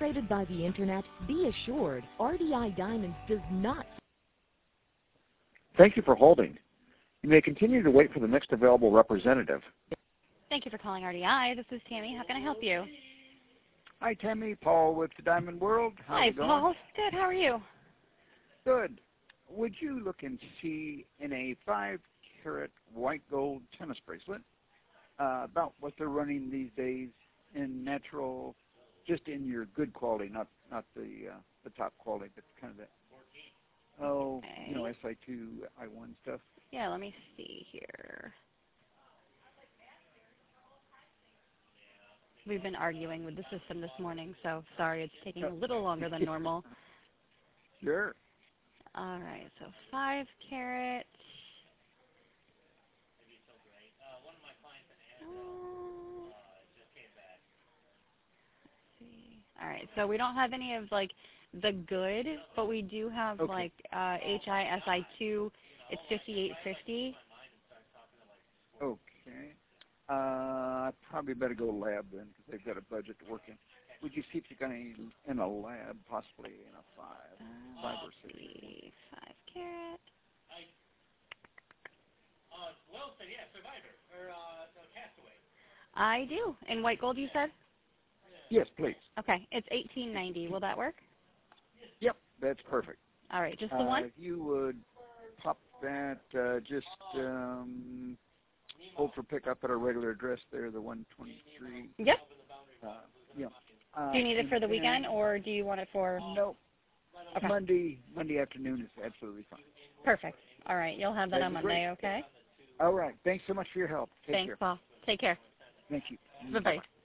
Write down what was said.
Frustrated by the Internet? Be assured, RDI Diamonds does not. Thank you for holding. You may continue to wait for the next available representative. Thank you for calling RDI. This is Tammy. How can I help you? Hi, Tammy. Paul with the Diamond World. How's Hi, it going? Paul. Good. How are you? Good. Would you look and see in a 5-carat white gold tennis bracelet about what they're running these days in natural, just in your good quality, not the top quality, but kind of that. Oh, Okay. you know, SI2, I1 stuff. Yeah, let me see here. We've been arguing with the system this morning, so sorry it's taking a little longer than normal. Sure. All right, so 5 carat. All right, so we don't have any of like the good, but we do have like HISI2. It's 5850. Okay. I probably better go lab then because they've got a budget to work in. Would you see if you got any in a lab, possibly in a 5 or 6? 5 carat. Wilson, yeah, Survivor, or Castaway. I do. In white gold, you said? Yes, please. Okay, it's 1890. Will that work? Yep, that's perfect. All right, just the one? If you would pop that, just hold for pickup at our regular address there, the 123. Yep. Yeah. Do you need it for the weekend, or do you want it for? No. Okay. Monday afternoon is absolutely fine. Perfect. All right, you'll have that on Monday, okay? All right. Thanks so much for your help. Take care. Thanks, Paul. Take care. Thank you. Bye-bye.